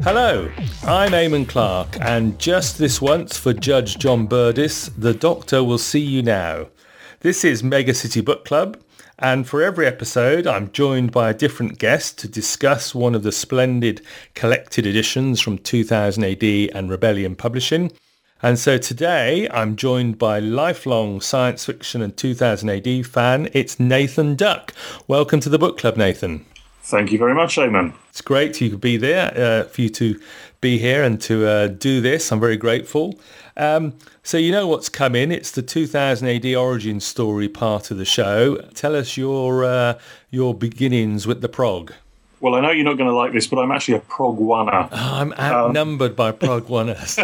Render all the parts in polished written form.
Hello, I'm Eamon Clark, and just this once for Judge John Burdis, the Doctor will see you now. This is Mega City Book Club, and for every episode I'm joined by a different guest to discuss one of the splendid collected editions from 2000 AD and Rebellion Publishing. And so today I'm joined by lifelong science fiction and 2000 AD fan, it's Nathan Duck. Welcome to the book club, Nathan. Thank you very much, Eamon. It's great you could be there, for you to be here and to do this. I'm very grateful. So you know what's coming. It's the 2000 AD origin story part of the show. Tell us your beginnings with the prog. Well, I know you're not going to like this, but I'm actually a prog oneer. I'm outnumbered by prog oneers.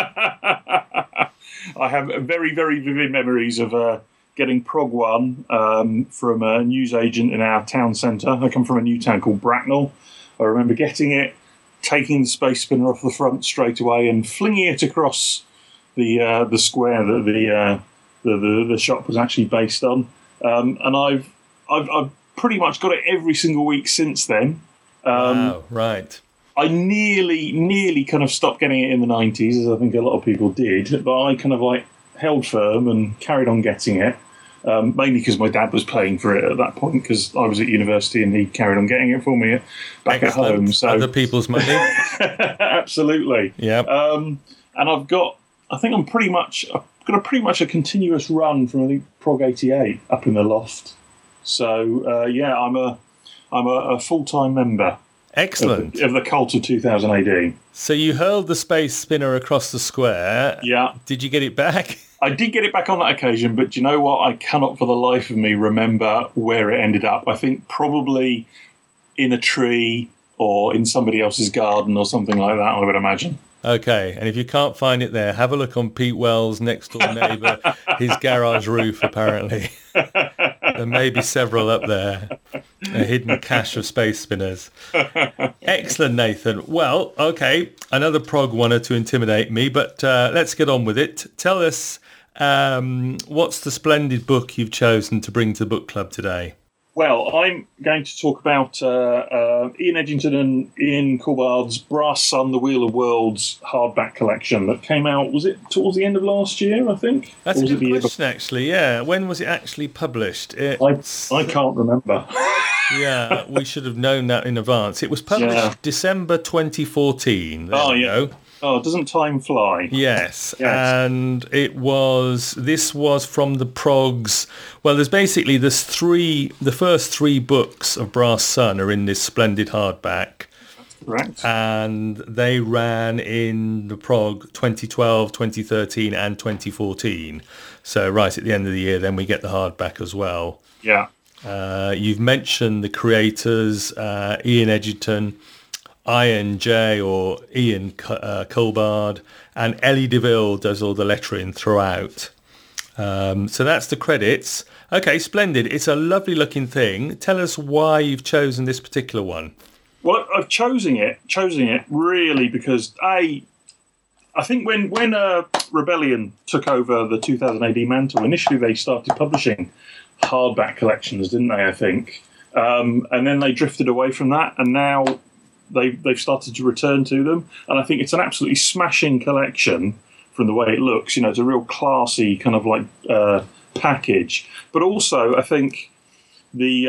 I have very, very vivid memories of getting prog one from a newsagent in our town centre. I come from a new town called Bracknell. I remember getting it, taking the space spinner off the front straight away and flinging it across the square that the shop was actually based on. And I've pretty much got it every single week since then. Wow, right. I nearly kind of stopped getting it in the 90s, as I think a lot of people did, but I kind of like held firm and carried on getting it, mainly because my dad was paying for it at that point because I was at university and he carried on getting it for me back Excellent. At home. So Other people's money. Absolutely. Yeah. And I've got pretty much a continuous run from I think Prog 88 up in the loft. So I'm a full-time member. Excellent. Of the cult of 2000 AD. So you hurled the space spinner across the square. Yeah. Did you get it back? I did get it back on that occasion, but do you know what? I cannot for the life of me remember where it ended up. I think probably in a tree or in somebody else's garden or something like that, I would imagine. Okay, and if you can't find it there, have a look on Pete Wells' next door neighbour, his garage roof, apparently. There may be several up there. A hidden cache of space spinners. Excellent, Nathan. Well, okay, another prog oneer to intimidate me, but let's get on with it. Tell us, what's the splendid book you've chosen to bring to the book club today? Well, I'm going to talk about Ian Edgington and Ian Coulbard's Brass Sun, The Wheel of Worlds hardback collection that came out, was it towards the end of last year, I think? That's a good question, actually, yeah. When was it actually published? I can't remember. Yeah, we should have known that in advance. It was published December 2014. There we go. Oh, doesn't time fly? Yes. And this was from the progs. Well, there's the first three books of Brass Sun are in this splendid hardback. Correct. And they ran in the prog 2012, 2013 and 2014. So right at the end of the year, then we get the hardback as well. Yeah. You've mentioned the creators, Ian Edgington, INJ or Ian Coulbard, and Ellie DeVille does all the lettering throughout. So that's the credits. Okay, splendid. It's a lovely looking thing. Tell us why you've chosen this particular one. Well, I've chosen it really because I think when Rebellion took over the 2000 AD mantle, initially they started publishing hardback collections, didn't they, I think? And then they drifted away from that, and now they've started to return to them. And I think it's an absolutely smashing collection from the way it looks. You know, it's a real classy kind of like package. But also, I think the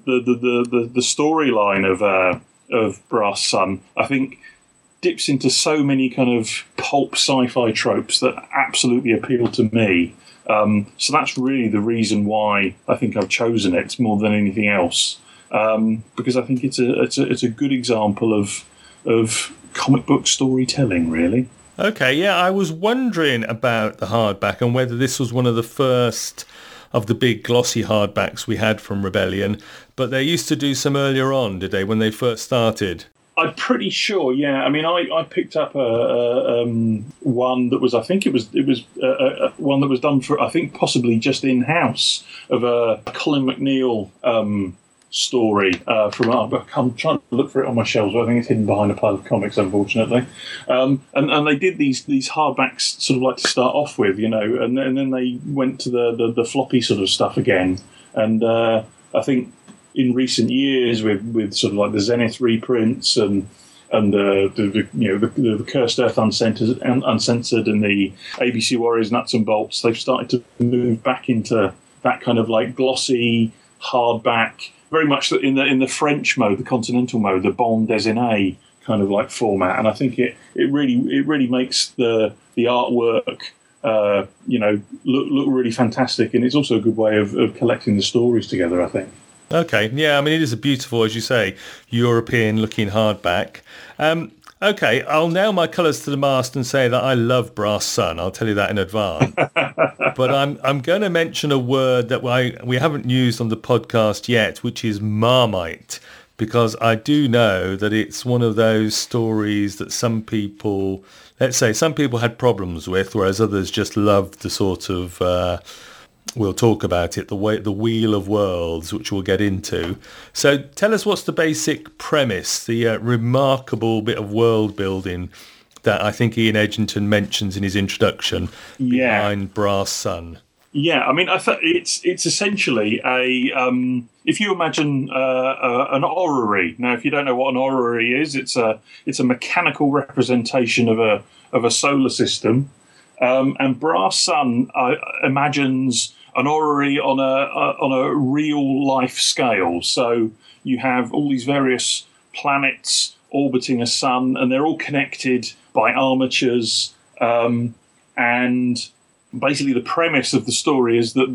storyline of Brass Sun, I think, dips into so many kind of pulp sci-fi tropes that absolutely appeal to me. So that's really the reason why I think I've chosen it more than anything else, because I think it's a good example of comic book storytelling, really. Okay, yeah, I was wondering about the hardback and whether this was one of the first of the big glossy hardbacks we had from Rebellion, but they used to do some earlier on, did they, when they first started? I'm pretty sure, yeah. I mean, I picked up one that was, I think it was one that was done for, I think possibly just in-house, of a Colin McNeil story from I'm trying to look for it on my shelves, but I think it's hidden behind a pile of comics, unfortunately. And they did these hardbacks sort of like to start off with, you know, and then they went to the floppy sort of stuff again. And I think in recent years with sort of like the Zenith reprints and and the Cursed Earth Uncensored, and the ABC Warriors Nuts and Bolts, they've started to move back into that kind of like glossy hardback, very much in the French mode, the continental mode, the bande dessinée kind of like format. And I think it really makes the artwork look really fantastic, and it's also a good way of collecting the stories together, I think. Okay, yeah, I mean, it is a beautiful, as you say, European-looking hardback. Okay, I'll nail my colours to the mast and say that I love Brass Sun. I'll tell you that in advance. But I'm going to mention a word that we haven't used on the podcast yet, which is Marmite, because I do know that it's one of those stories that some people had problems with, whereas others just loved the sort of... we'll talk about it, the Wheel of Worlds, which we'll get into. So tell us, what's the basic premise, the remarkable bit of world building that I think Ian Edginton mentions in his introduction behind Brass Sun? Yeah, I mean, it's essentially if you imagine an orrery. Now, if you don't know what an orrery is, it's a mechanical representation of a solar system. And Brass Sun imagines an orrery on a real life scale. So you have all these various planets orbiting a sun, and they're all connected by armatures. And basically, the premise of the story is that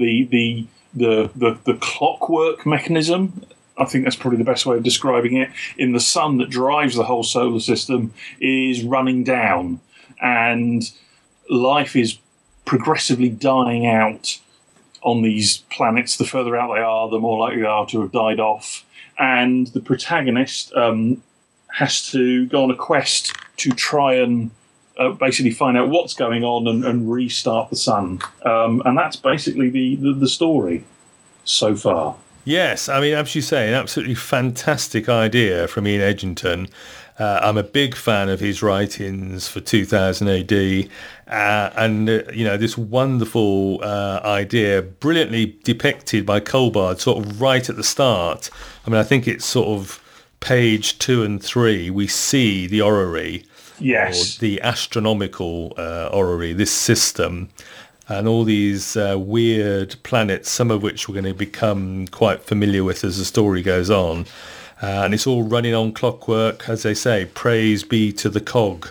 the clockwork mechanism, I think that's probably the best way of describing it, in the sun that drives the whole solar system is running down, and life is progressively dying out on these planets. The further out they are, the more likely they are to have died off. And the protagonist has to go on a quest to try and basically find out what's going on and restart the sun. And that's basically the story so far. Yes, I mean, as you say, an absolutely fantastic idea from Ian Edginton. I'm a big fan of his writings for 2000 AD, and this wonderful idea, brilliantly depicted by Colbard, sort of right at the start. I mean, I think it's sort of page 2 and 3. We see the orrery, yes, or the astronomical orrery, this system, and all these weird planets, some of which we're going to become quite familiar with as the story goes on. And it's all running on clockwork, as they say, praise be to the cog.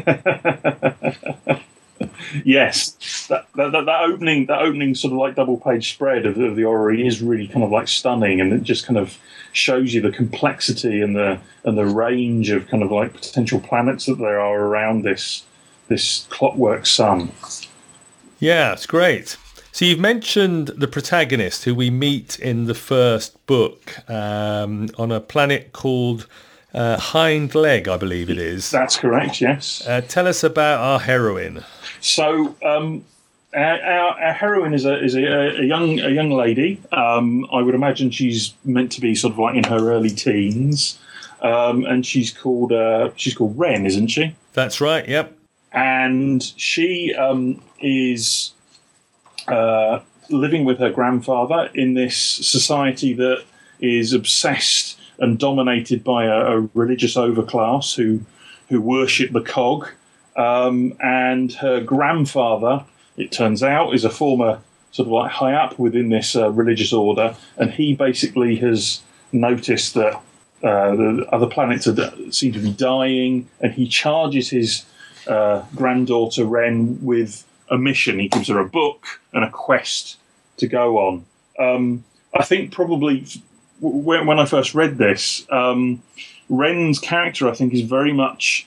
Yes, that opening sort of like double page spread of the orrery is really kind of like stunning, and it just kind of shows you the complexity and the range of kind of like potential planets that there are around this clockwork sun. Yeah, it's great. So you've mentioned the protagonist, who we meet in the first book on a planet called Hind Leg, I believe it is. That's correct, yes. Tell us about our heroine. So our heroine is a young lady. I would imagine she's meant to be sort of like in her early teens, and she's called Wren, isn't she? That's right. Yep. And she is living with her grandfather in this society that is obsessed and dominated by a religious overclass who worship the cog. And her grandfather, it turns out, is a former sort of like high up within this religious order, and he basically has noticed that the other planets seem to be dying, and he charges his granddaughter Wren with a mission. He gives her a book and a quest to go on. I think probably when I first read this, Wren's character, I think, is very much,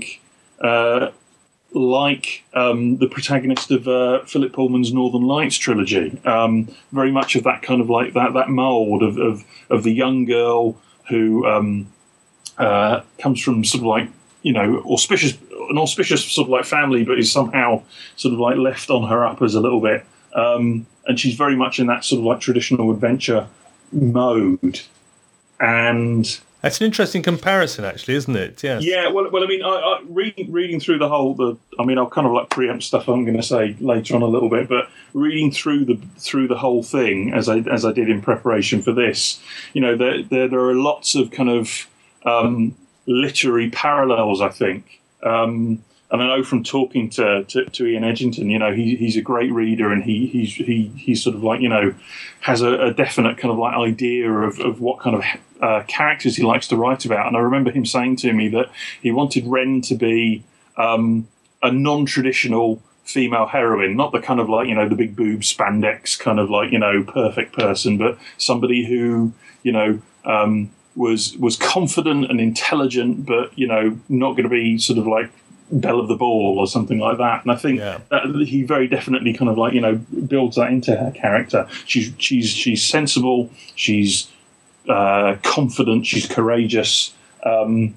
like the protagonist of Philip Pullman's Northern Lights trilogy. Very much of that kind of like that mould of the young girl who comes from sort of like, an auspicious sort of like family, but is somehow sort of like left on her uppers a little bit. And she's very much in that sort of like traditional adventure mode. And that's an interesting comparison, actually, isn't it? Yes. Yeah. Well, I mean, I reading through I'll kind of like preempt stuff I'm going to say later on a little bit, but reading through the whole thing as I did in preparation for this, there are lots of kind of literary parallels, I think. And I know from talking to Ian Edgington, he's a great reader, and he's sort of like, has a definite kind of like idea of what kind of characters he likes to write about. And I remember him saying to me that he wanted Wren to be a non-traditional female heroine, not the kind of like, the big boob spandex kind of like, perfect person, but somebody who, was confident and intelligent, but, not going to be sort of like belle of the ball or something like that. And I think that he very definitely kind of like, builds that into her character. She's sensible, she's confident, she's courageous, and,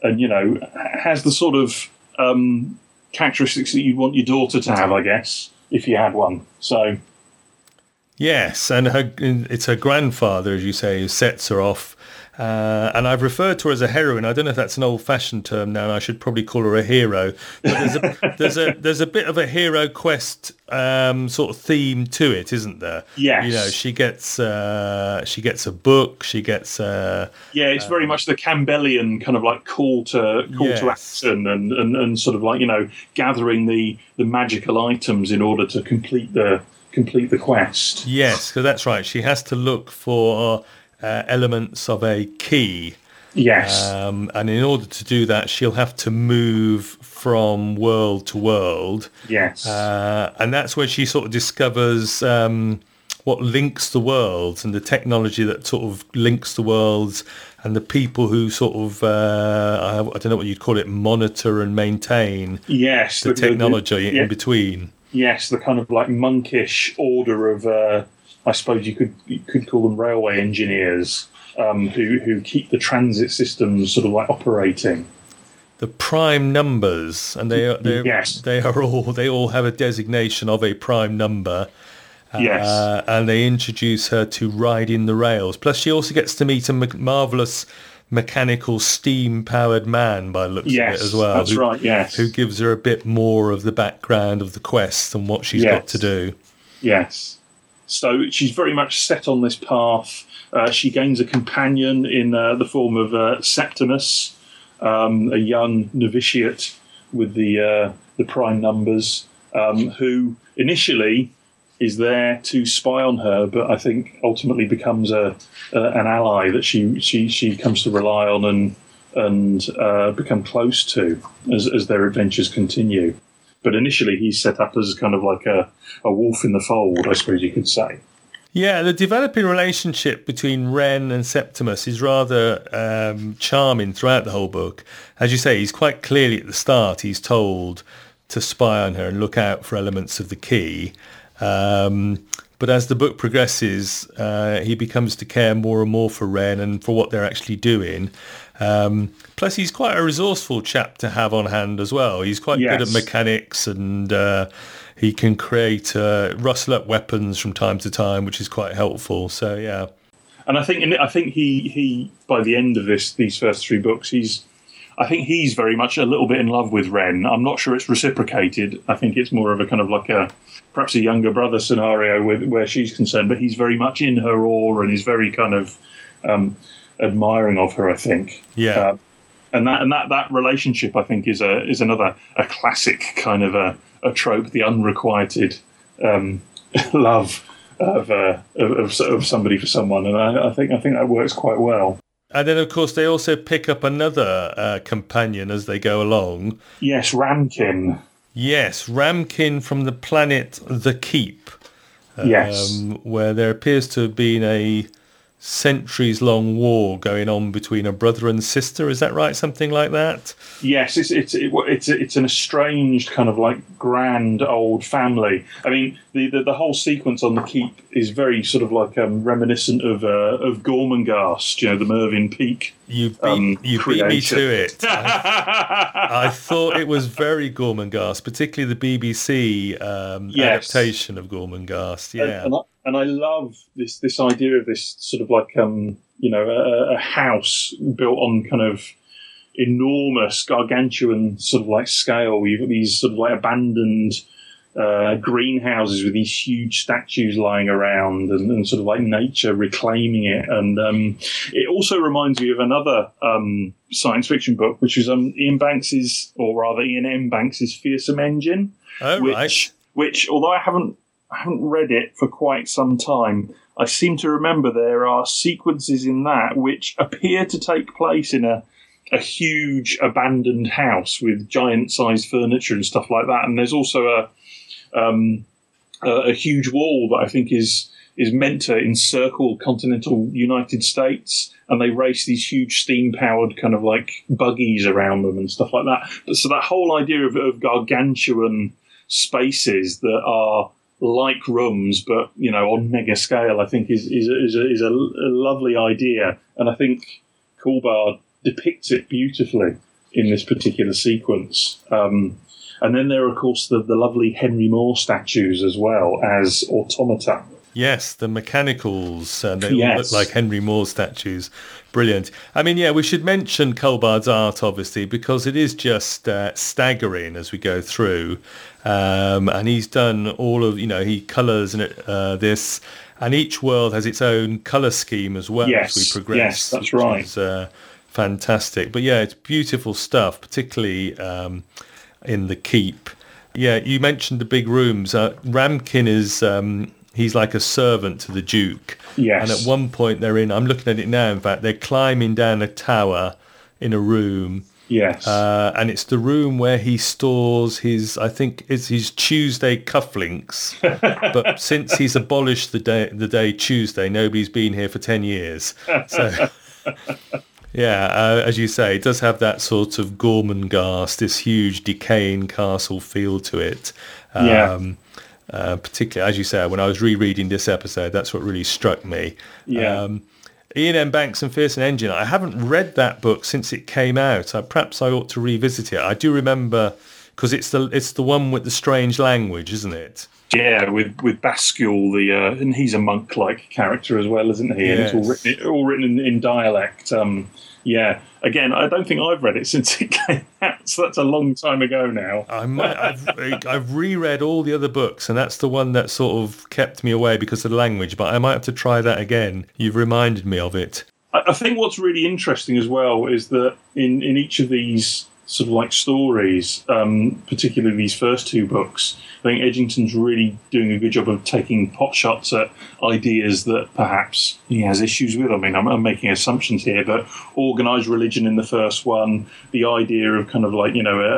has the sort of characteristics that you'd want your daughter to have, I guess, if you had one. So... Yes, and it's her grandfather, as you say, who sets her off. And I've referred to her as a heroine. I don't know if that's an old-fashioned term now. I should probably call her a hero. But there's a bit of a hero quest sort of theme to it, isn't there? Yes. She gets a book. She gets it's very much the Campbellian kind of like call to action and sort of like gathering the magical items in order to complete the quest. Yes, because that's right. She has to look for elements of a key. Yes. And in order to do that, she'll have to move from world to world. Yes. And that's where she sort of discovers what links the worlds and the technology that sort of links the worlds and the people who sort of, I don't know what you'd call it, monitor and maintain the technology in between. Yes, the kind of like monkish order of... I suppose you could call them railway engineers who keep the transit systems sort of like operating. The prime numbers, and they all have a designation of a prime number. Yes, and they introduce her to riding the rails. Plus, she also gets to meet a marvelous mechanical steam-powered man by the looks of it as well. That's right. Yes, who gives her a bit more of the background of the quest and what she's got to do. Yes. So she's very much set on this path. She gains a companion in the form of Septimus, a young novitiate with the prime numbers, who initially is there to spy on her, but I think ultimately becomes an ally that she comes to rely on and become close to as their adventures continue. But initially, he's set up as kind of like a wolf in the fold, I suppose you could say. Yeah, the developing relationship between Wren and Septimus is rather charming throughout the whole book. As you say, he's quite clearly at the start, he's told to spy on her and look out for elements of the key. But as the book progresses, he becomes to care more and more for Wren and for what they're actually doing. Plus, he's quite a resourceful chap to have on hand as well. He's quite good at mechanics, and he can create rustle up weapons from time to time, which is quite helpful. So, yeah. And I think he by the end of these first three books, he's very much a little bit in love with Wren. I'm not sure it's reciprocated. I think it's more of a kind of like perhaps a younger brother scenario where she's concerned, but he's very much in her awe and is very kind of admiring of her, I think. Yeah. And that relationship, I think, is another classic kind of a trope, the unrequited love of somebody for someone, and I think that works quite well. And then, of course, they also pick up another companion as they go along. Yes, Ramkin. Yes, Ramkin from the planet The Keep. Yes. Where there appears to have been a centuries-long war going on between a brother and sister. Is that right? Something like that? Yes, it's an estranged kind of like grand old family. I mean, the whole sequence on the Keep is very sort of like reminiscent of Gormenghast, the Mervyn Peake. You beat me to it. I thought it was very Gormenghast, particularly the BBC adaptation of Gormenghast. Yeah. And I love this idea of this sort of like a house built on kind of enormous, gargantuan sort of like scale. You've got these sort of like abandoned greenhouses with these huge statues lying around and sort of like nature reclaiming it. And it also reminds me of another science fiction book, which was Ian M. Banks's Fearsome Engine. Oh, right. Which, although I haven't read it for quite some time, I seem to remember there are sequences in that which appear to take place in a huge abandoned house with giant-sized furniture and stuff like that. And there's also a huge wall that I think is meant to encircle continental United States, and they race these huge steam-powered kind of like buggies around them and stuff like that. So that whole idea of gargantuan spaces that are like rooms, but on mega scale, I think is a lovely idea, and I think Coolbard depicts it beautifully in this particular sequence. And then there are, of course, the lovely Henry Moore statues as well as automata. Yes, the mechanicals, they all look like Henry Moore statues. Brilliant. I mean, we should mention Coolbard's art, obviously, because it is just staggering as we go through. And he's done all of, he colours this, and each world has its own colour scheme as well as we progress. Yes, that's right. Is, fantastic. But it's beautiful stuff, particularly in the Keep. Yeah, you mentioned the big rooms. Ramkin is... he's like a servant to the Duke. Yes. And at one point I'm looking at it now, in fact, they're climbing down a tower in a room. Yes. And it's the room where he stores his Tuesday cufflinks. But since he's abolished the day Tuesday, nobody's been here for 10 years. So... as you say, it does have that sort of Gormenghast, this huge decaying castle feel to it. Particularly, as you say, when I was rereading this episode, that's what really struck me. Yeah. Ian M. Banks and Fearsome Engine. I haven't read that book since it came out. Perhaps I ought to revisit it. I do remember, because it's the one with the strange language, isn't it? Yeah, with Bascule, and he's a monk-like character as well, isn't he? Yes. And it's all written in dialect. Again, I don't think I've read it since it came out, so that's a long time ago now. I've reread all the other books, and that's the one that sort of kept me away because of the language, but I might have to try that again. You've reminded me of it. I think what's really interesting as well is that in each of these sort of like stories, particularly these first two books, I think Edgington's really doing a good job of taking pot shots at ideas that perhaps he has issues with. I mean, I'm making assumptions here, but organised religion in the first one, the idea of kind of like,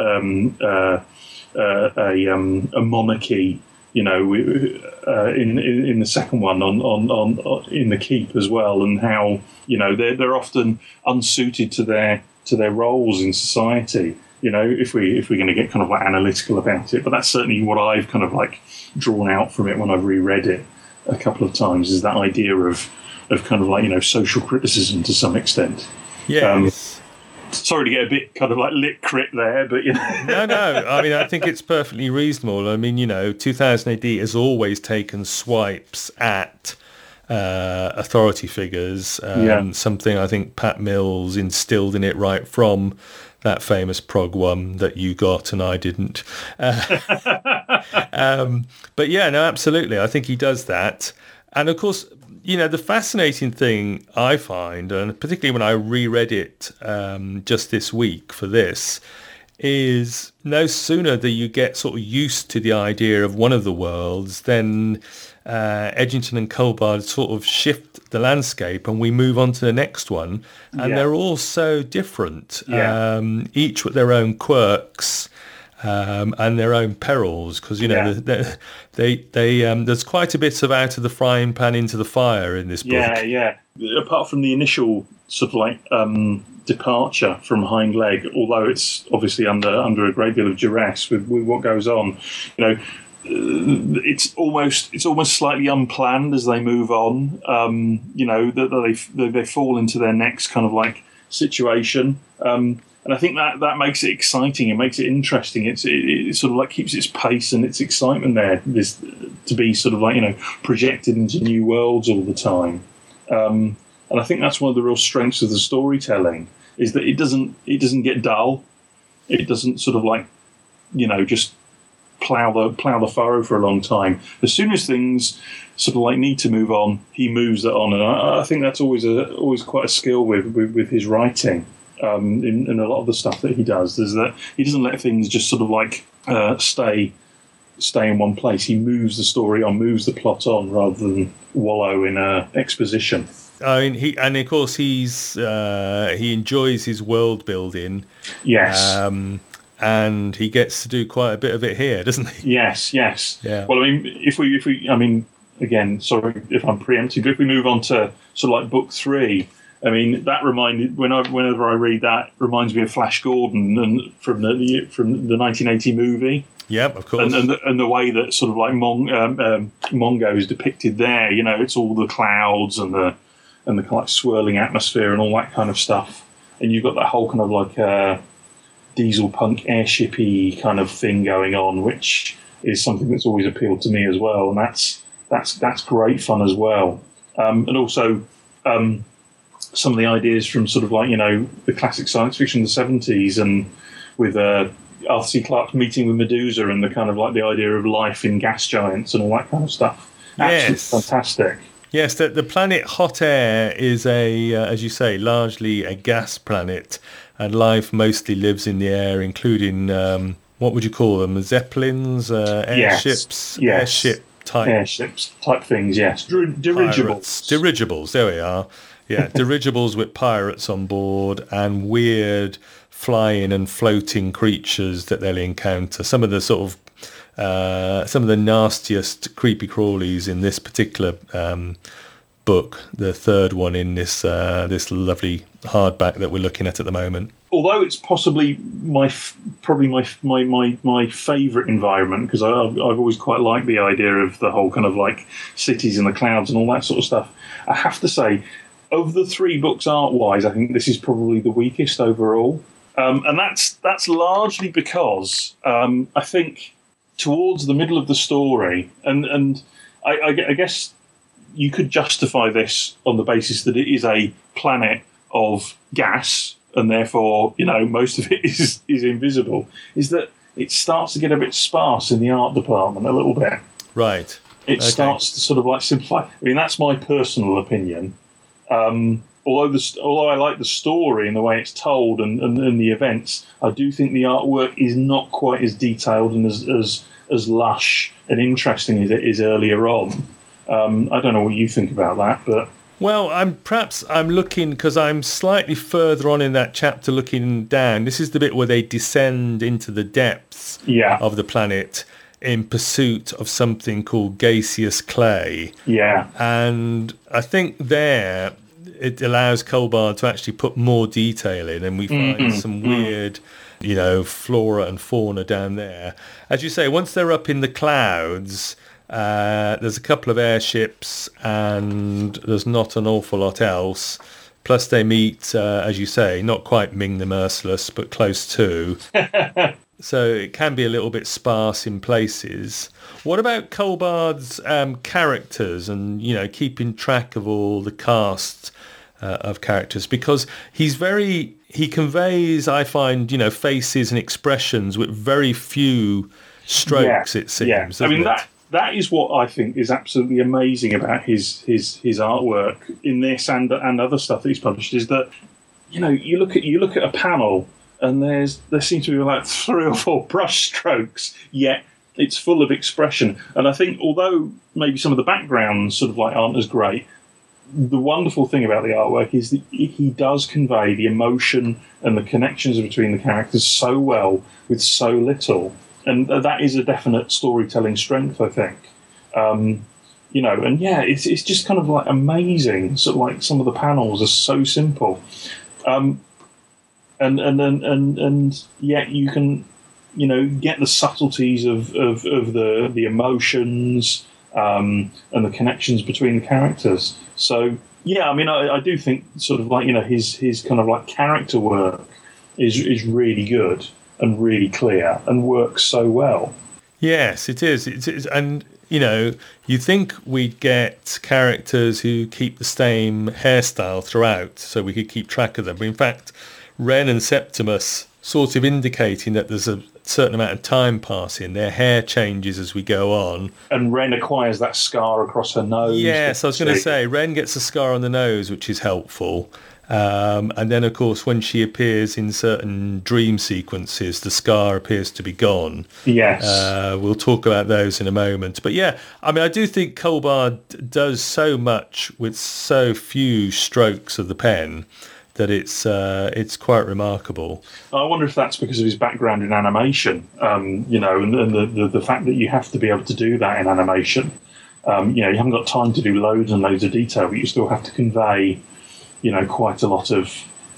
a monarchy, in the second one on in the Keep as well, and how, they're often unsuited to their roles in society, if we're going to get kind of like analytical about it. But that's certainly what I've kind of like drawn out from it when I've reread it a couple of times, is that idea of kind of like, social criticism to some extent. Yes. Sorry to get a bit kind of like lit crit there, but No. I mean, I think it's perfectly reasonable. I mean, 2000 AD has always taken swipes at authority figures. Something I think Pat Mills instilled in it right from that famous prog one that you got and I didn't. But absolutely. I think he does that. And of course, the fascinating thing I find, and particularly when I reread it just this week for this, is no sooner do you get sort of used to the idea of one of the worlds, then Edgington and Coolbard sort of shift the landscape and we move on to the next one. And they're all so different, each with their own quirks and their own perils, because, there's quite a bit of out of the frying pan into the fire in this book. Yeah. Apart from the initial sort of like departure from Hind Leg, although it's obviously under a great deal of duress with what goes on, it's almost slightly unplanned as they move on. That they fall into their next kind of like situation, and I think that makes it exciting. It makes it interesting. It sort of like keeps its pace and its excitement there. This to be sort of like projected into new worlds all the time, and I think that's one of the real strengths of the storytelling, is that it doesn't get dull. It doesn't sort of like just plough the furrow for a long time. As soon as things sort of like need to move on, he moves it on, and I think that's always quite a skill with his writing. In a lot of the stuff that he does, is that he doesn't let things just sort of like stay in one place. He moves the story on, moves the plot on, rather than wallow in exposition. I mean, he enjoys his world building. Yes. And he gets to do quite a bit of it here, doesn't he? Yes. Yeah. Well, I mean, if we, I mean, again, sorry if I'm preempting, but if we move on to sort of like book 3, I mean, that reminded whenever I read that, reminds me of Flash Gordon and from the 1980 movie. Yep, of course. And the way that sort of like Mongo is depicted there, you know, it's all the clouds and the kind of like swirling atmosphere and all that kind of stuff. And you've got that whole kind of like diesel punk airshipy kind of thing going on, which is something that's always appealed to me as well. And that's great fun as well. And also some of the ideas from sort of like, you know, the classic science fiction of the 70s, and with Arthur C. Clarke's Meeting with Medusa, and the kind of like the idea of life in gas giants and all that kind of stuff. Absolutely fantastic. Yes, the planet Hot Air is as you say, largely a gas planet, and life mostly lives in the air, including what would you call them? Zeppelins, airships, airship type things. Yes, dirigibles. Dirigibles. There we are. Yeah, dirigibles with pirates on board and weird flying and floating creatures that they'll encounter. Some of the sort of some of the nastiest creepy crawlies in this particular book, the third one in this this lovely hardback that we're looking at the moment. Although it's possibly my favourite environment, because I've always quite liked the idea of the whole kind of like cities in the clouds and all that sort of stuff. I have to say, of the 3 books art-wise, I think this is probably the weakest overall. And that's largely because I think towards the middle of the story, and I guess you could justify this on the basis that it is a planet of gas, and therefore, you know, most of it is invisible, is that it starts to get a bit sparse in the art department a little bit. Right. It starts to sort of like simplify. I mean, that's my personal opinion. Although I like the story and the way it's told and the events, I do think the artwork is not quite as detailed and as lush and interesting as it is earlier on. I don't know what you think about that, but... Well, I'm looking, because I'm slightly further on in that chapter looking down. This is the bit where they descend into the depths of the planet in pursuit of something called gaseous clay. Yeah. And I think there it allows Colbard to actually put more detail in, and we find some weird, you know, flora and fauna down there. As you say, once they're up in the clouds, there's a couple of airships and there's not an awful lot else. Plus they meet, as you say, not quite Ming the Merciless, but close to. So it can be a little bit sparse in places. What about Colbard's characters and, you know, keeping track of all the cast of characters? Because he conveys, I find, you know, faces and expressions with very few strokes, it seems. Yeah. I mean, that is what I think is absolutely amazing about his artwork in this and other stuff that he's published, is that, you know, you look at a panel, and there seems to be like 3 or 4 brush strokes, yet it's full of expression. And I think, although maybe some of the backgrounds sort of like aren't as great, the wonderful thing about the artwork is that he does convey the emotion and the connections between the characters so well with so little. And that is a definite storytelling strength, I think. You know, and yeah, it's just kind of like amazing. Sort of like some of the panels are so simple. And yet you can, you know, get the subtleties of the emotions and the connections between the characters. So yeah, I mean, I do think sort of like, you know, his kind of like character work is really good and really clear and works so well. Yes, it is. And you know, you think we'd get characters who keep the same hairstyle throughout, so we could keep track of them. But in fact, Ren and Septimus sort of indicating that there's a certain amount of time passing. Their hair changes as we go on. And Ren acquires that scar across her nose. Yes, I was going to say, Ren gets a scar on the nose, which is helpful. And then, of course, when she appears in certain dream sequences, the scar appears to be gone. Yes. We'll talk about those in a moment. But yeah, I mean, I do think Colbard does so much with so few strokes of the pen that it's quite remarkable. I wonder if that's because of his background in animation, and the fact that you have to be able to do that in animation. You haven't got time to do loads and loads of detail, but you still have to convey, quite a lot of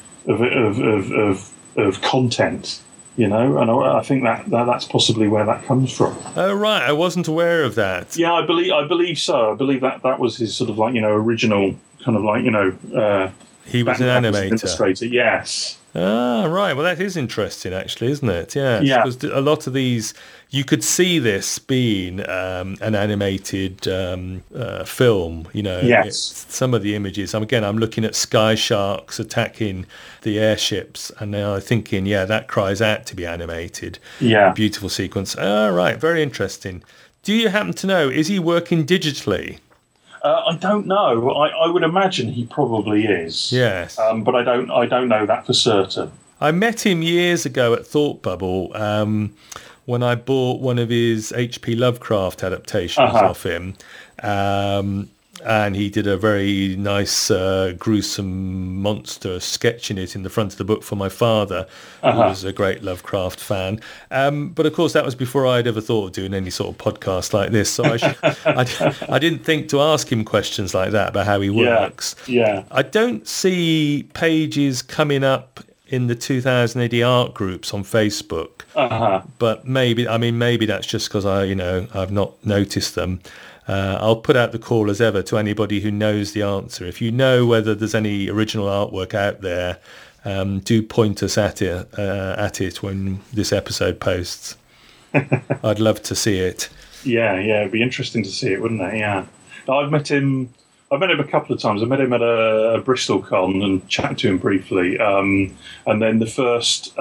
content. And I think that's possibly where that comes from. Oh right, I wasn't aware of that. Yeah, I believe so. I believe that was his sort of original kind of he was an animator. Illustrator, yes. Ah, right. Well, that is interesting, actually, isn't it? Yeah. Because a lot of these, you could see this being an animated film. Yes. Some of the images. I'm looking at sky sharks attacking the airships, and now I'm thinking, that cries out to be animated. Yeah. Beautiful sequence. Ah, right. Very interesting. Do you happen to know? Is he working digitally? I don't know. I would imagine he probably is. Yes. But I don't know that for certain. I met him years ago at Thought Bubble when I bought one of his H.P. Lovecraft adaptations of him. And he did a very nice, gruesome monster sketching it in the front of the book for my father, who was a great Lovecraft fan. But of course, that was before I'd ever thought of doing any sort of podcast like this. So I didn't think to ask him questions like that about how he works. Yeah. I don't see pages coming up in the 2000 AD art groups on Facebook. But maybe that's just because I've not noticed them. I'll put out the call as ever to anybody who knows the answer. If you know whether there's any original artwork out there, do point us at it when this episode posts. I'd love to see it. Yeah, it'd be interesting to see it, wouldn't it? Yeah. I've met him a couple of times. I met him at a Bristol con and chatted to him briefly. And then the first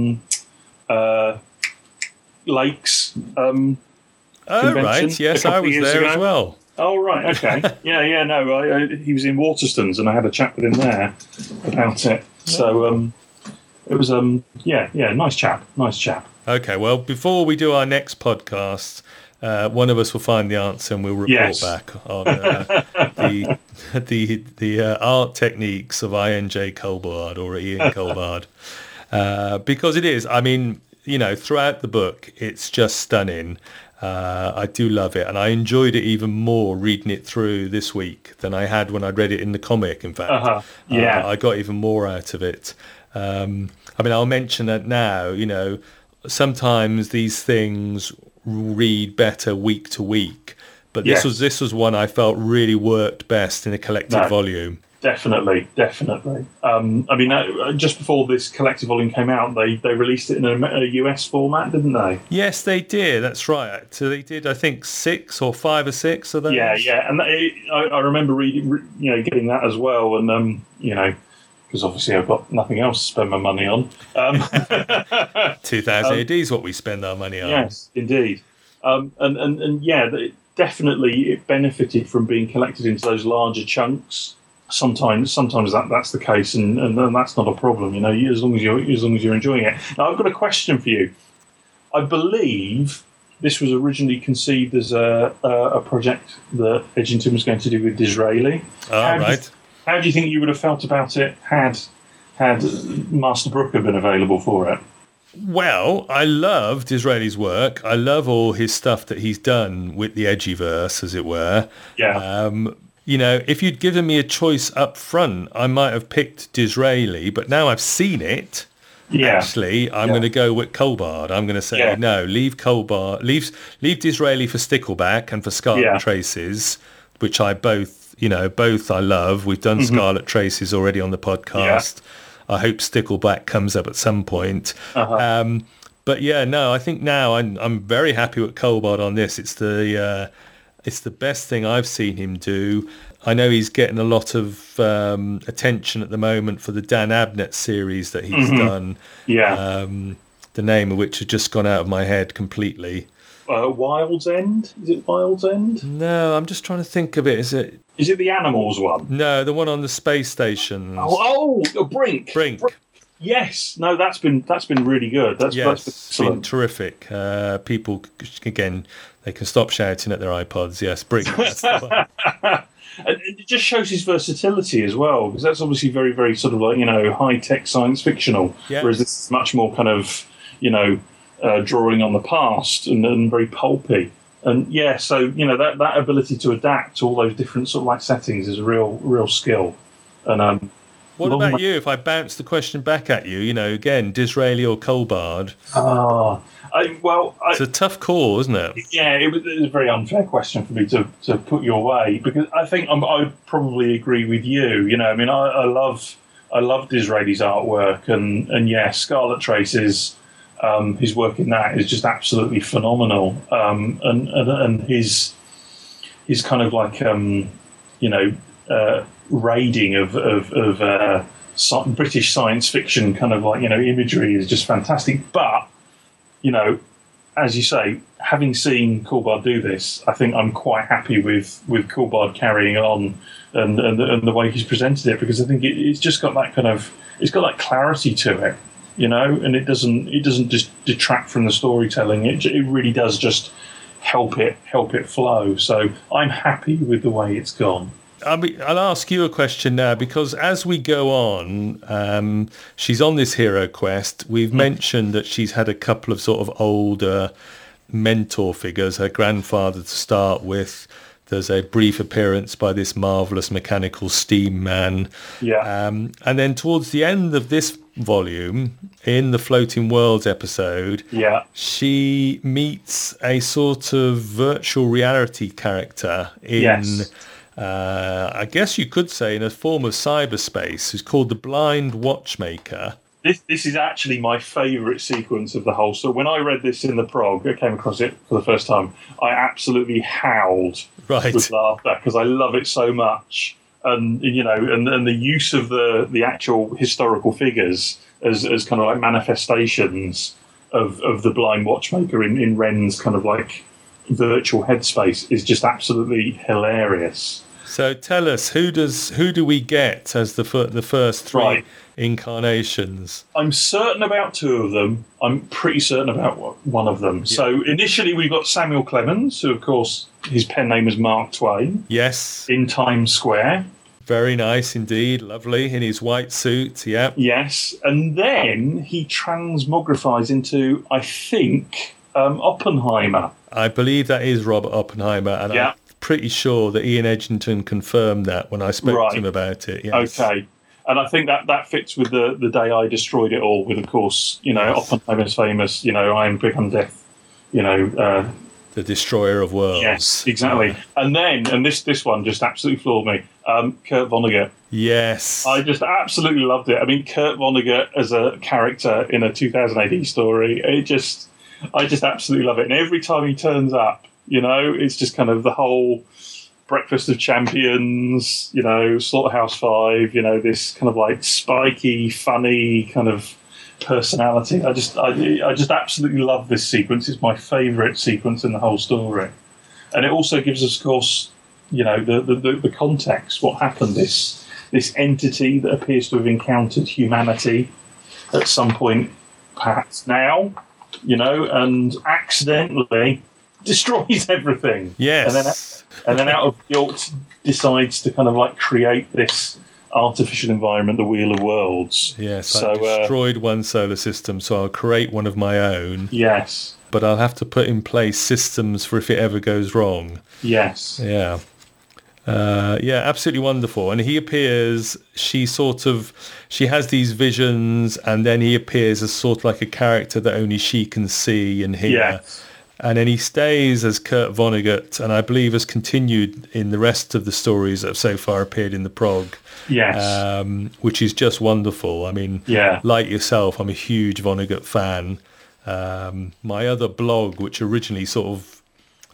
Lakes convention. Right. Yes, I was there as well. Oh, right. Okay. Yeah. No, he was in Waterstones, and I had a chat with him there about it. So it was nice chap. Okay. Well, before we do our next podcast, one of us will find the answer, and we'll report back on the art techniques of I.N.J. Colbard or Ian Colbard, because it is. I mean, throughout the book, it's just stunning. I do love it, and I enjoyed it even more reading it through this week than I had when I'd read it in the comic, in fact. I got even more out of it. I'll mention that now, sometimes these things read better week to week, but this was one I felt really worked best in a collected volume. Definitely. Just before this collective volume came out, they released it in a US format, didn't they? Yes, they did. That's right. So they did, I think, 5 or 6 of those. Yeah. And I remember reading, getting that as well, and because obviously I've got nothing else to spend my money on. 2000 AD is what we spend our money on. Yes, indeed. Definitely it benefited from being collected into those larger chunks. Sometimes that's the case, and that's not a problem. As long as you're enjoying it. Now I've got a question for you. I believe this was originally conceived as a project that Edgington was going to do with Disraeli. Right. How do you think you would have felt about it had Master Brooker been available for it? Well, I love Disraeli's work. I love all his stuff that he's done with the Edgyverse, as it were. Yeah. If you'd given me a choice up front, I might have picked Disraeli, but now I've seen it. Actually, I'm going to go with Colbard. I'm going to say, no, leave Colbard, leave Disraeli for Stickleback and for Scarlet Traces, which I both I love. We've done Scarlet Traces already on the podcast. I hope Stickleback comes up at some point. But I think now I'm very happy with Colbard on this. It's the It's the best thing I've seen him do. I know he's getting a lot of attention at the moment for the Dan Abnett series that he's done. Yeah. The name of which has just gone out of my head completely. Wild's End? Is it Wild's End? No, I'm just trying to think of it. Is it the Animals one? No, the one on the space station. Brink. Brink. Yes. No, that's been really good. That's been excellent. Been terrific. People, again, they can stop shouting at their iPods. Yes, Brink. That's the one. And it just shows his versatility as well, because that's obviously very, very sort of like, high-tech science fictional, whereas this is much more kind of, drawing on the past and very pulpy. And so that ability to adapt to all those different sort of like settings is a real skill. And what about you? If I bounce the question back at you, again, Disraeli or Colbard? It's a tough call, isn't it? Yeah, it was a very unfair question for me to put your way, because I think I would probably agree with you. I love Disraeli's artwork, and Scarlet Traces. His work in that is just absolutely phenomenal, and his kind of like raiding of British science fiction kind of like imagery is just fantastic. But as you say, having seen Coulbard do this, I think I'm quite happy with Coulbard carrying on and the way he's presented it, because I think it's just got that it's got that clarity to it. And it doesn't just detract from the storytelling. It really does just help it flow. So I'm happy with the way it's gone. I'll ask you a question now, because as we go on, she's on this hero quest. We've mentioned that she's had a couple of sort of older mentor figures, her grandfather to start with. There's a brief appearance by this marvellous mechanical steam man. Yeah. And then towards the end of this volume, in the Floating Worlds episode, she meets a sort of virtual reality character in, I guess you could say, in a form of cyberspace, who's called the Blind Watchmaker. This is actually my favourite sequence of the whole. So when I read this in the prog, I came across it for the first time, I absolutely howled with laughter, because I love it so much. And and the use of the actual historical figures as kind of like manifestations of the Blind Watchmaker in Wren's kind of like virtual headspace is just absolutely hilarious. So tell us, who do we get as the first three incarnations? I'm certain about two of them. I'm pretty certain about one of them. Yeah. So initially we've got Samuel Clemens, who of course his pen name is Mark Twain. Yes. In Times Square. Very nice indeed, lovely, in his white suit, yeah. Yes, and then he transmogrifies into, I think, Oppenheimer. I believe that is Robert Oppenheimer, and I'm pretty sure that Ian Edgington confirmed that when I spoke to him about it. Yes. Okay, and I think that fits with the day I destroyed it all, with, of course, Oppenheimer's famous, I am quick on death, the destroyer of worlds. Yes, exactly. And this one just absolutely floored me. Kurt Vonnegut. Yes. I just absolutely loved it. I mean, Kurt Vonnegut as a character in a 2000 AD story, I just absolutely love it. And every time he turns up, it's just kind of the whole Breakfast of Champions, Slaughterhouse-Five, this kind of like spiky, funny kind of personality. I just absolutely love this sequence. It's my favourite sequence in the whole story, and it also gives us, of course, the context. What happened? This entity that appears to have encountered humanity at some point, perhaps now, and accidentally destroys everything. Yes, and then out of guilt decides to kind of like create this artificial environment, the Wheel of Worlds. Yes, so, I destroyed one solar system, so I'll create one of my own. Yes. But I'll have to put in place systems for if it ever goes wrong. Yes. Yeah. Absolutely wonderful. And he appears, she has these visions, and then he appears as sort of like a character that only she can see and hear. Yes. And then he stays as Kurt Vonnegut, and I believe has continued in the rest of the stories that have so far appeared in the prog. Yes. Which is just wonderful. I mean, like yourself, I'm a huge Vonnegut fan. My other blog, which originally sort of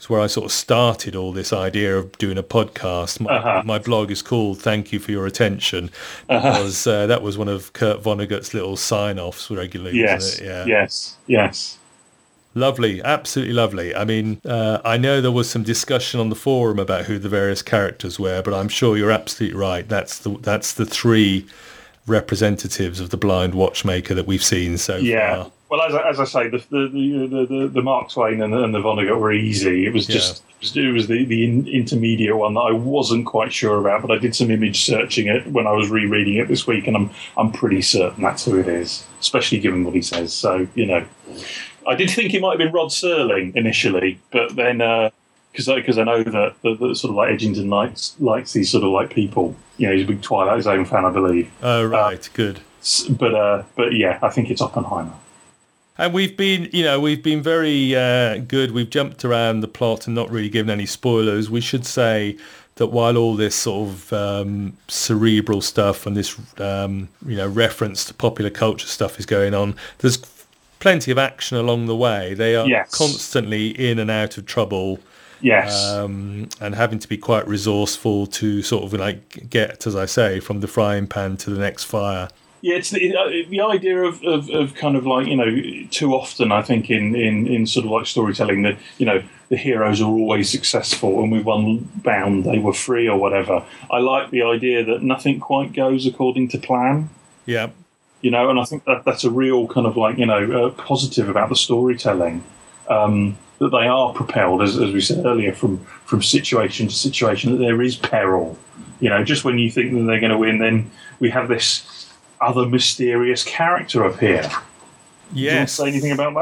It's where I sort of started all this idea of doing a podcast. My blog is called "Thank You for Your Attention," because that was one of Kurt Vonnegut's little sign-offs regularly. Yes, wasn't it? yes. Lovely, absolutely lovely. I mean, I know there was some discussion on the forum about who the various characters were, but I'm sure you're absolutely right. That's the three representatives of the blind watchmaker that we've seen so far. Well, as I say, the Mark Twain and the Vonnegut were easy. It was just it was the intermediate one that I wasn't quite sure about, but I did some image searching it when I was rereading it this week, and I'm pretty certain that's who it is, especially given what he says. So I did think it might have been Rod Serling initially, but then because I know that the sort of like Edgington likes these sort of like people. He's a big Twilight Zone fan, I believe. Oh right, good. But yeah, I think it's Oppenheimer. And we've been very good. We've jumped around the plot and not really given any spoilers. We should say that while all this sort of cerebral stuff and this reference to popular culture stuff is going on, there's plenty of action along the way. They are constantly in and out of trouble. Yes. And having to be quite resourceful to sort of like get, as I say, from the frying pan to the next fire. Yeah, it's the idea of kind of like, too often I think in sort of like storytelling that, the heroes are always successful and with one bound they were free or whatever. I like the idea that nothing quite goes according to plan. Yeah. And I think that's a real kind of like, positive about the storytelling. That they are propelled, as we said earlier, from situation to situation, that there is peril. Just when you think that they're going to win, then we have this other mysterious character appear. Yes. Do you want to say anything about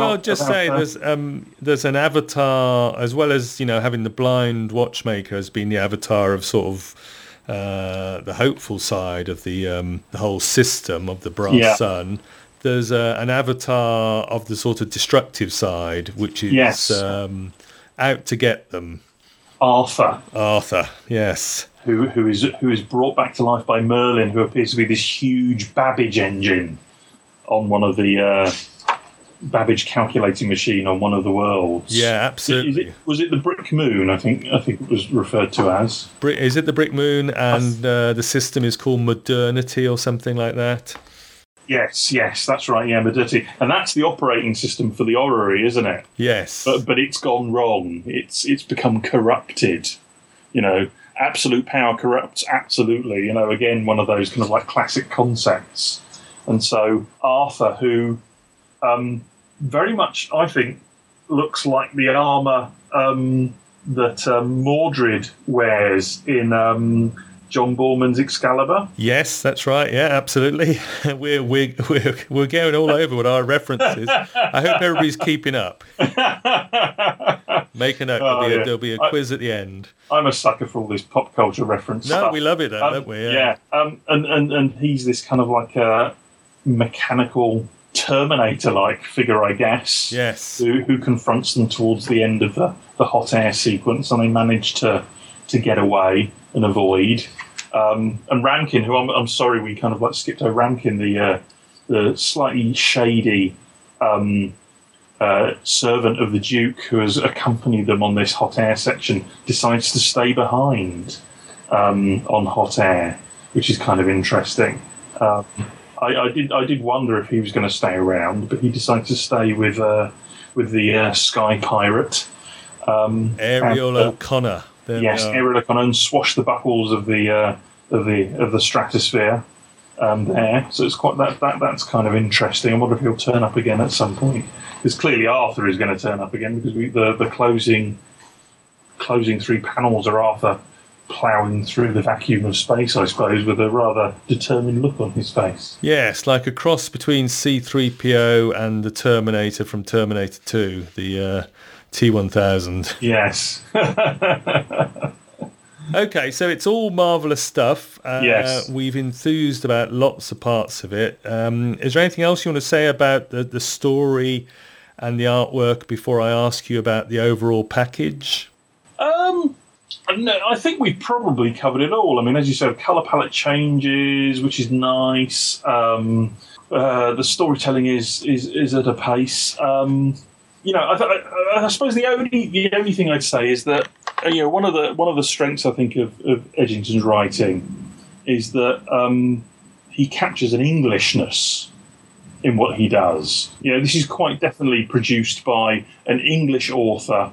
that? There's an avatar, as well as having the blind watchmaker as being the avatar of sort of the hopeful side of the whole system of the brass sun. There's an avatar of the sort of destructive side, which is out to get them. Arthur, yes. Who is brought back to life by Merlin, who appears to be this huge Babbage engine on one of the Babbage calculating machine on one of the worlds. Yeah, absolutely. Was it the Brick Moon? I think it was referred to as. Is it the Brick Moon? And the system is called Modernity or something like that. Yes, that's right. Yeah, Modernity, and that's the operating system for the orrery, isn't it? Yes. But it's gone wrong. It's become corrupted. Absolute power corrupts absolutely. Again, one of those kind of like classic concepts. And so Arthur, who very much, I think, looks like the armour that Mordred wears in John Borman's Excalibur. Yes, that's right. Yeah, absolutely. We're going all over with our references. I hope everybody's keeping up. Make a note. There'll be a quiz at the end. I'm a sucker for all this pop culture reference stuff. No, we love it, don't we? Yeah. And he's this kind of like a mechanical Terminator-like figure, I guess. Yes. Who confronts them towards the end of the hot air sequence, and they manage to get away and avoid. And Rankin, who I'm sorry we kind of like skipped over Rankin, the slightly shady servant of the Duke who has accompanied them on this hot air section, decides to stay behind on hot air, which is kind of interesting. I did wonder if he was going to stay around, but he decided to stay with the Sky Pirate, Ariel O'Connor. Ariel O'Connor, and swash the buckles of the stratosphere there. So it's quite that's kind of interesting. I wonder if he'll turn up again at some point. Because clearly Arthur is going to turn up again, because the closing three panels are Arthur ploughing through the vacuum of space, I suppose, with a rather determined look on his face. Yes, like a cross between C-3PO and the Terminator from Terminator 2, the T-1000. Yes. Okay, so it's all marvellous stuff. Yes. We've enthused about lots of parts of it. Is there anything else you want to say about the story and the artwork before I ask you about the overall package? No, I think we've probably covered it all. I mean, as you said, colour palette changes, which is nice. The storytelling is at a pace. I suppose the only thing I'd say is that one of the strengths I think of Edgington's writing is that he captures an Englishness in what he does. This is quite definitely produced by an English author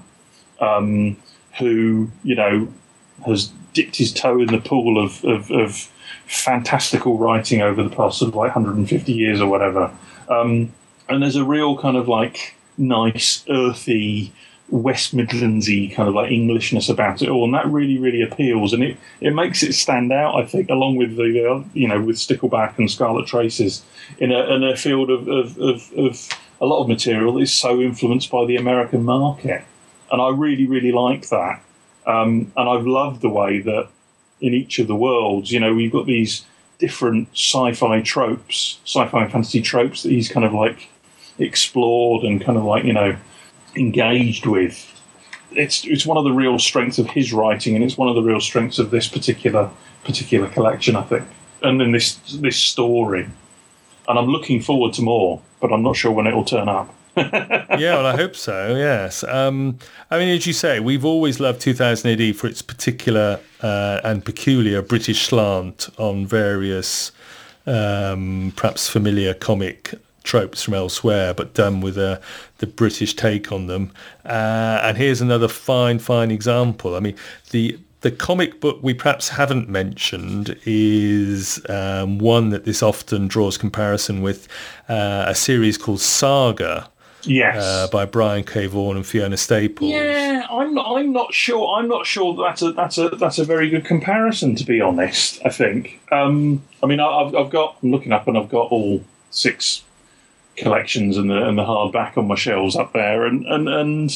who has dipped his toe in the pool of fantastical writing over the past sort of 150 years or whatever. And there's a real kind of nice, earthy, West Midlandsy kind of Englishness about it all, and that really, really appeals, and it makes it stand out, I think, along with the with Stickleback and Scarlet Traces in a field of a lot of material that is so influenced by the American market, and I really, really like that, and I've loved the way that in each of the worlds, we've got these different sci-fi and fantasy tropes that he's kind of explored and kind of engaged with. It's one of the real strengths of his writing, and it's one of the real strengths of this particular collection, I think, and then this story. And I'm looking forward to more, but I'm not sure when it will turn up. Yeah, well, I hope so. Yes. As you say, we've always loved 2000 AD for its particular and peculiar British slant on various, perhaps familiar comic tropes from elsewhere, but done with the British take on them. And here's another fine example. The comic book we perhaps haven't mentioned is one that this often draws comparison with, a series called Saga. Yes, by Brian K. Vaughan and Fiona Staples. Yeah, I'm not sure. That's a very good comparison, to be honest. I think. I'm looking up, and I've got all 6 collections and the hardback on my shelves up there, and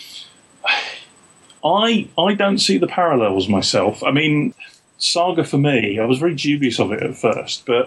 I don't see the parallels myself. Saga for me, I was very dubious of it at first, but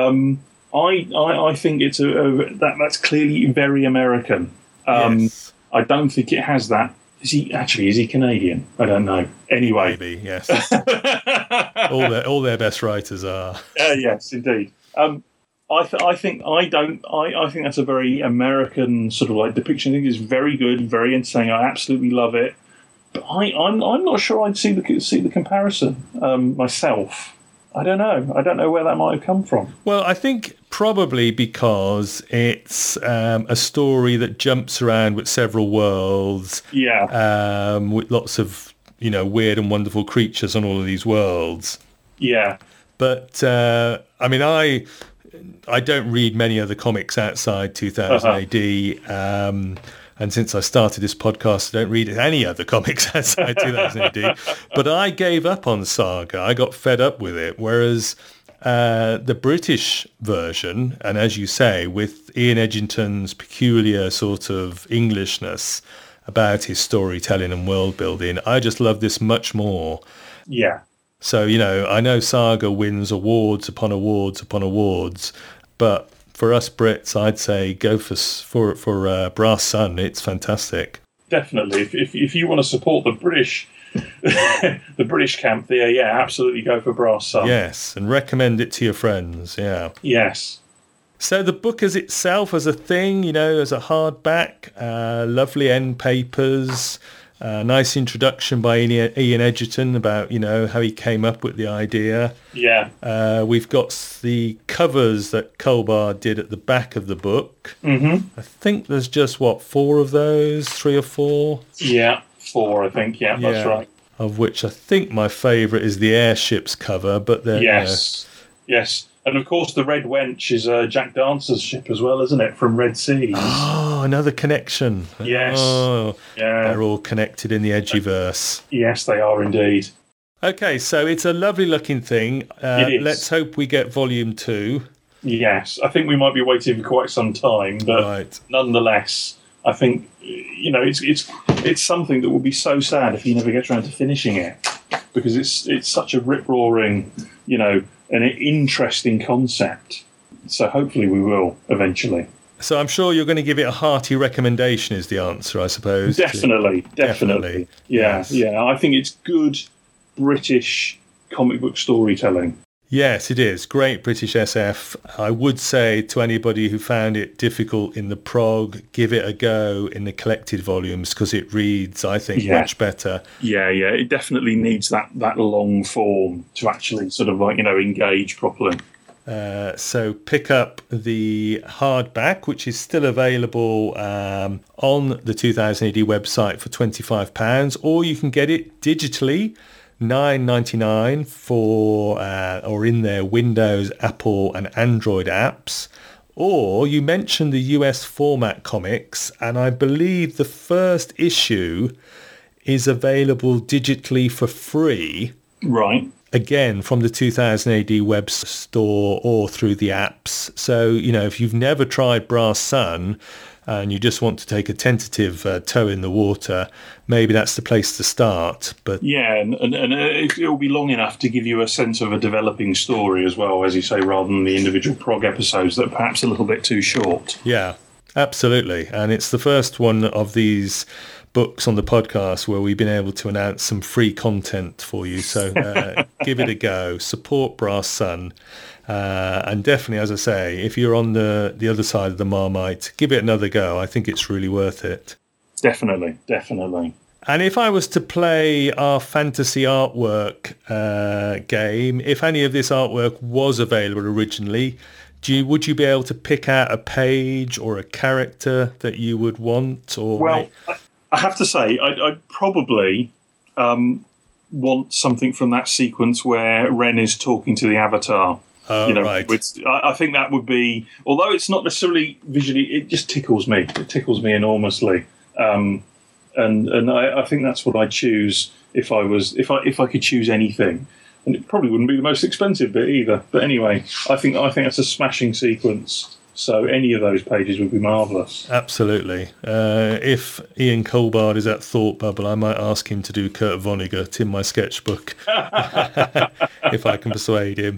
I think it's that's clearly very American. Yes. I don't think it has that. Is he Canadian? I don't know. Anyway, maybe, yes. all their best writers are. Yes, indeed. I think that's a very American sort of depiction. I think it's very good, very entertaining. I absolutely love it. But I'm not sure I'd see the comparison myself. I don't know. I don't know where that might have come from. Well, I think probably because it's a story that jumps around with several worlds. Yeah. With lots of weird and wonderful creatures on all of these worlds. Yeah. But I don't read many other comics outside 2000 AD. And since I started this podcast, I don't read any other comics outside 2000 AD. But I gave up on Saga. I got fed up with it. Whereas the British version, and as you say, with Ian Edgington's peculiar sort of Englishness about his storytelling and world building, I just love this much more. Yeah. So, I know Saga wins awards upon awards upon awards, but for us Brits, I'd say go for Brass Sun. It's fantastic. Definitely. If you want to support the British the British camp there, yeah, absolutely go for Brass Sun. Yes, and recommend it to your friends, yeah. Yes. So the book as itself, as a thing, as a hardback, lovely end papers, nice introduction by Ian Edgington about, how he came up with the idea. Yeah. We've got the covers that Colbard did at the back of the book. Mm-hmm. I think there's just, 4 of those? 3 or 4? Yeah, 4, I think. Yeah, that's right. Of which I think my favourite is the Airships cover. But then, yes. And of course, the Red Wench is Jack Dancer's ship as well, isn't it? From Red Seas. Oh, another connection. Yes. Oh, yeah. They're all connected in the Edgyverse. Yes, they are indeed. Okay, so it's a lovely looking thing. It is. Let's hope we get volume 2. Yes, I think we might be waiting for quite some time, but nonetheless, I think it's something that will be so sad if he never gets around to finishing it, because it's such a rip-roaring, an interesting concept. So hopefully we will eventually. So I'm sure you're going to give it a hearty recommendation is the answer, I suppose. Definitely. Yeah, yes. yeah. I think it's good British comic book storytelling. Yes, it is. Great British SF. I would say to anybody who found it difficult in the prog, give it a go in the collected volumes because it reads, I think, much better. Yeah. It definitely needs that long form to actually sort of engage properly. So pick up the hardback, which is still available on the 2000 AD website for £25, or you can get it digitally, $9.99 for or in their Windows, Apple and Android apps. Or you mentioned the US format comics, and I believe the first issue is available digitally for free. Right. Again, from the 2000 AD web store or through the apps. So, if you've never tried Brass Sun and you just want to take a tentative toe in the water, maybe that's the place to start. But yeah, and it'll be long enough to give you a sense of a developing story as well, as you say, rather than the individual prog episodes that are perhaps a little bit too short. Yeah, absolutely. And it's the first one of these books on the podcast where we've been able to announce some free content for you. So give it a go. Support Brass Sun. And definitely, as I say, if you're on the other side of the Marmite, give it another go. I think it's really worth it. Definitely. And if I was to play our fantasy artwork game, if any of this artwork was available originally, would you be able to pick out a page or a character that you would want? Or well, I have to say, I'd probably want something from that sequence where Ren is talking to the Avatar. Right. I think that would be, although it's not necessarily visually, it just tickles me. It tickles me enormously, and I think that's what I'd choose if I could choose anything. And it probably wouldn't be the most expensive bit either. But anyway, I think that's a smashing sequence. So any of those pages would be marvellous. Absolutely. If Ian Colbard is at Thought Bubble, I might ask him to do Kurt Vonnegut in my sketchbook, if I can persuade him.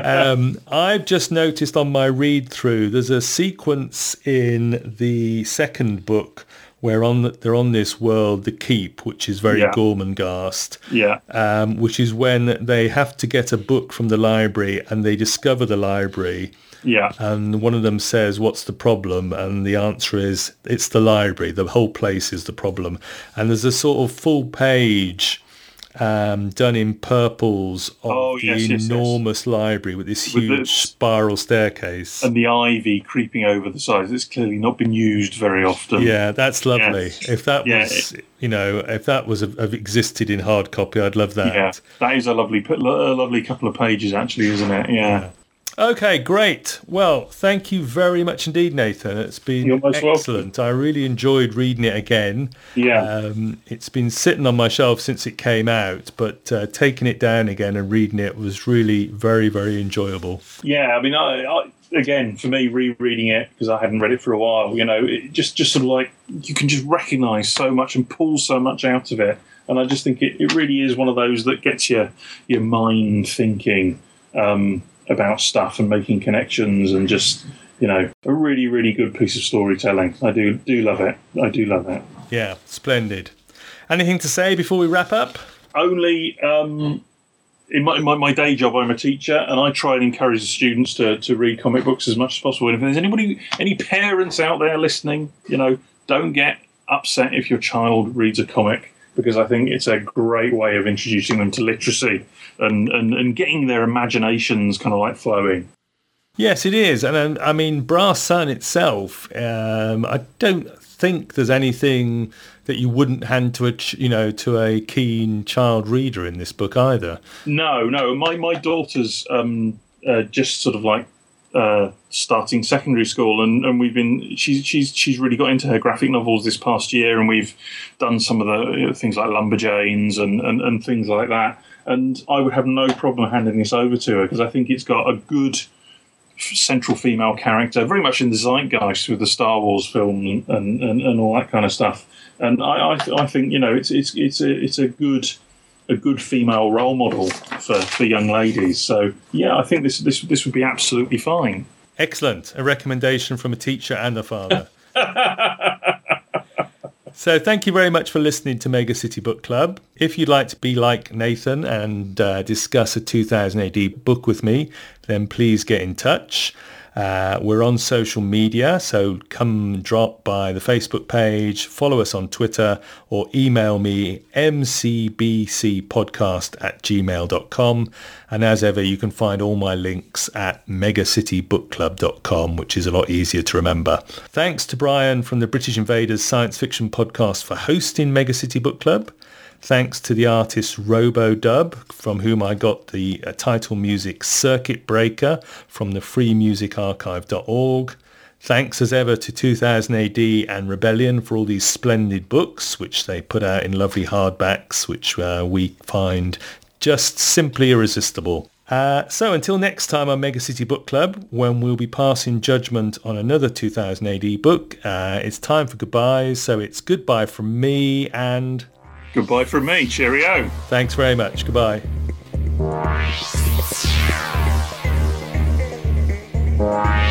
I've just noticed on my read-through, there's a sequence in the second book where they're on this world, the Keep, which is very Gormenghast, which is when they have to get a book from the library and they discover the library. Yeah. And one of them says, what's the problem? And the answer is, it's the library. The whole place is the problem. And there's a sort of full page done in purples of the enormous library with this huge spiral staircase. And the ivy creeping over the sides. It's clearly not been used very often. Yeah, that's lovely. Yes. If that was, if that was have existed in hard copy, I'd love that. Yeah, that is a lovely couple of pages, actually, isn't it? Yeah. Okay, great. Well, thank you very much indeed, Nathan. It's been excellent. I really enjoyed reading it again. Yeah. It's been sitting on my shelf since it came out, but taking it down again and reading it was really very, very enjoyable. Yeah, I mean, I again, for me, rereading it, because I hadn't read it for a while, it just sort of like, you can just recognise so much and pull so much out of it. And I just think it really is one of those that gets your mind thinking about stuff and making connections, and just a really, really good piece of storytelling. I do love it. I do love it. Yeah, splendid. Anything to say before we wrap up? Only in my day job, I'm a teacher, and I try and encourage the students to read comic books as much as possible. And if there's any parents out there listening, don't get upset if your child reads a comic, because I think it's a great way of introducing them to literacy and getting their imaginations kind of like flowing. Yes, it is. And I mean, Brass Sun itself, I don't think there's anything that you wouldn't hand to a keen child reader in this book either. No. My daughter's just sort of like starting secondary school, and she's really got into her graphic novels this past year, and we've done some of the things like Lumberjanes and things like that. And I would have no problem handing this over to her, because I think it's got a good central female character, very much in the zeitgeist with the Star Wars film and all that kind of stuff. And I think it's a good female role model for young ladies. So yeah, I think this would be absolutely fine. Excellent. A recommendation from a teacher and a father. So thank you very much for listening to Mega City Book Club. If you'd like to be like Nathan and discuss a 2000 AD book with me, then please get in touch. We're on social media, so come drop by the Facebook page, follow us on Twitter, or email me mcbcpodcast@gmail.com. And as ever, you can find all my links at megacitybookclub.com, which is a lot easier to remember. Thanks to Brian from the British Invaders Science Fiction Podcast for hosting Mega City Book Club. Thanks to the artist RoboDub, from whom I got the title music Circuit Breaker from the freemusicarchive.org. Thanks as ever to 2000 AD and Rebellion for all these splendid books, which they put out in lovely hardbacks, which we find just simply irresistible. So until next time on Mega City Book Club, when we'll be passing judgment on another 2000 AD book, it's time for goodbyes. So it's goodbye from me and... Goodbye from me. Cheerio. Thanks very much. Goodbye. Wow.